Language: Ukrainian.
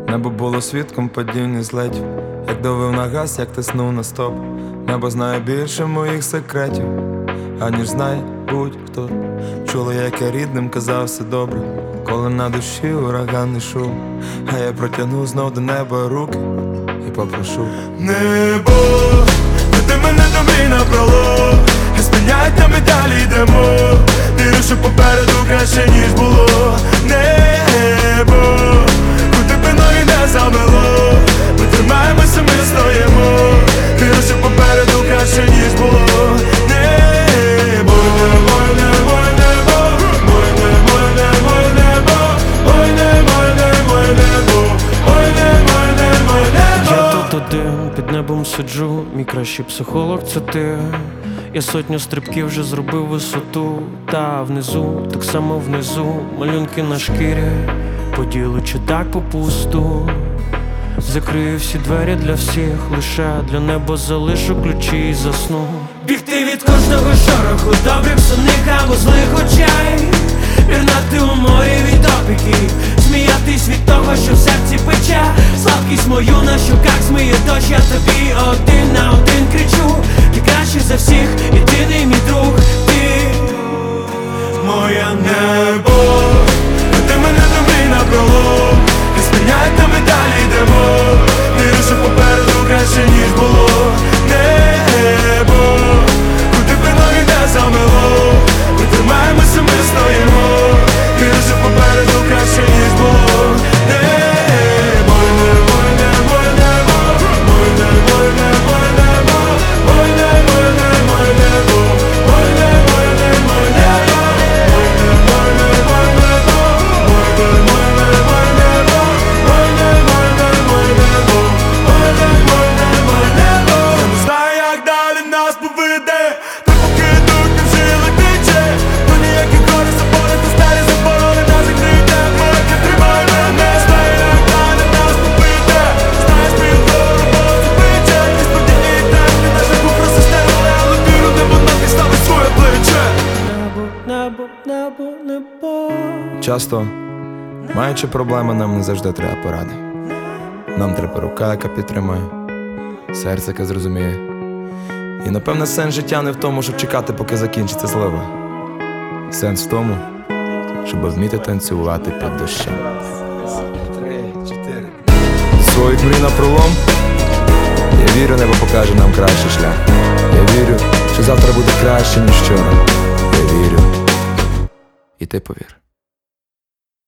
Небо було свідком падіння злетів, як давив на газ, як тиснув на стоп. Небо знає більше моїх секретів, аніж знає будь-хто. Чула, як я рідним казав все добре, коли на душі ураганний шум. А я протягну знов до неба руки і попрошу: небо, веди мене до мрій напролом, не спиняйте, ми далі йдемо. Вірю, що попереду краще, ніж було. Небо, куди би ноги не замело, ми тримаємося, ми стоїмо. Вірю, що попереду краще, ніж було. Небо, ой, небо, небо, ой, небо, небо, небо, ой, небо, небо, небо, ой, небо, небо, небо. Я тут один, під небом сиджу, мій кращий психолог це ти. Я сотню стрибків вже зробив висоту, та внизу, так само внизу, малюнки на шкірі, поділу чи так попусту. Закрию всі двері для всіх, лише для неба залишу ключі і засну. Бігти від кожного шороху, добрих сумних або злих очей, пірнати у морі від опіків, сміятись від того, що в серці пече. Слабкість мою на щоках змиє дощ, я тобі один на один кричу: ти кращий за всіх, єдиний мій друг, ти моє небо, веди мене до мрій напролом, не спиняйте, ми далі йдемо. Вірю, що попереду краще, ніж було. Небо, куди би ноги не замело, ми тримаємося, ми стоїмо. Вірю, що попереду краще, ніж було. Небо, небо, небо, небо, ой, небо, небо, небо, ой, небо, небо, небо, ой, небо, небо, небо, ой, небо, небо, небо, ой, небо, небо, небо, ой, небо, небо, небо, ой, небо, небо, небо. Я не знаю, як далі нас поведе, та поки йдуть, не вжили тече. Ну ніяких горі заборити, старі заборони нас закрийте. Моки, тримай мене, знаю, як далі нас поведе. Знаєш, мій гору, роботу пече. І сподівні темні на шляху просистели, але віру, небо нам підставить своє плече. небо, небо, небо, небо. Часто, маючи проблеми, нам не завжди треба поради. Нам треба рука, яка підтримає, серце, яке зрозуміє. І напевне сенс життя не в тому, щоб чекати, поки закінчиться злива. Сенс в тому, щоб вміти танцювати під дощем. 3, 4. Своїх мрій напролом, я вірю, небо покаже нам кращий шлях. Я вірю, що завтра буде краще, ніж вчора. Я вірю, і ти повір.